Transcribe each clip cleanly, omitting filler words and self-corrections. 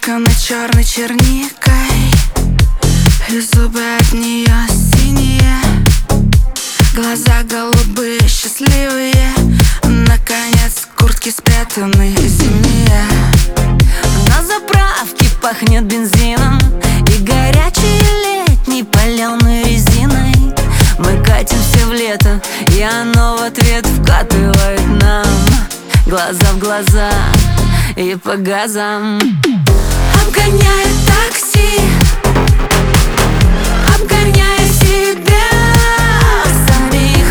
Испачканы черной черникой, и зубы от нее синие, глаза голубые, счастливые. Наконец куртки спрятаны зимние. На заправке пахнет бензином и горячей летней паленой резиной. Мы катимся в лето, и оно в ответ вкатывает нам глаза в глаза и по газам. Обгоняет такси, обгоняя себя самих.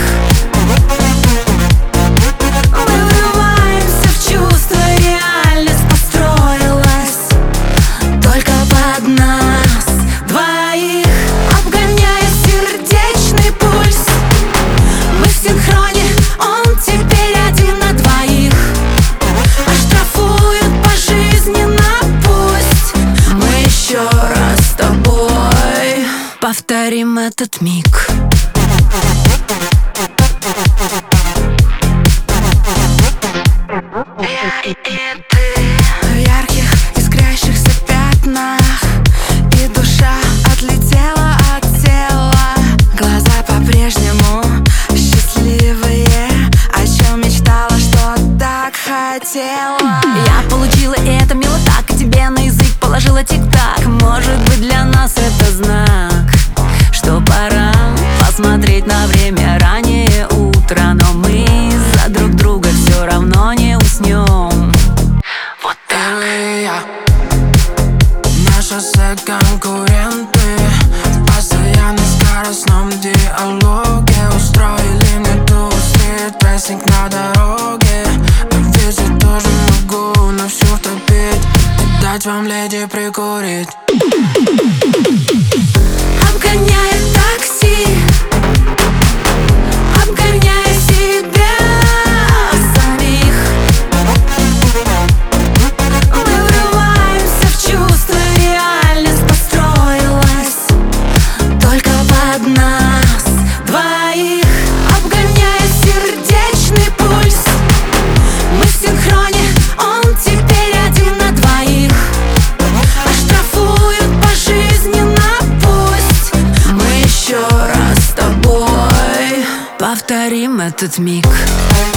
Мы врываемся в чувство, реальность построилась только под нас двоих. Обгоняя сердечный пульс, мы в синхроне, он теперь один на двоих. Оштрафуют пожизненно, пусть мы еще раз с тобой Повторим этот миг. Я и ты в ярких искрящихся пятнах, и душа отлетела от тела. Глаза по-прежнему счастливые, о чем мечтала, что так хотела. Я получила, и это мило так, и тебе на язык положила тик-так. Может быть, для нас это знак, что пора посмотреть на время раннее утро. Но мы за друг друга все равно не уснем. Вот ты и я, на шоссе конкуренты, в постоянном скоростном диалоге. Устроили мне тусит прессинг на дороге. Везде тоже могу, но всю втопить и дать вам, леди, прикурить. обгоняет такси, обгоняя себя самих. Мы врываемся в чувство, реальность построилась только под нас двоих. Обгоняя сердечный пульс, мы в синхроне, он теперь один на двоих. Оштрафуют пожизненно, пусть мы еще раз с тобой Повторим этот миг.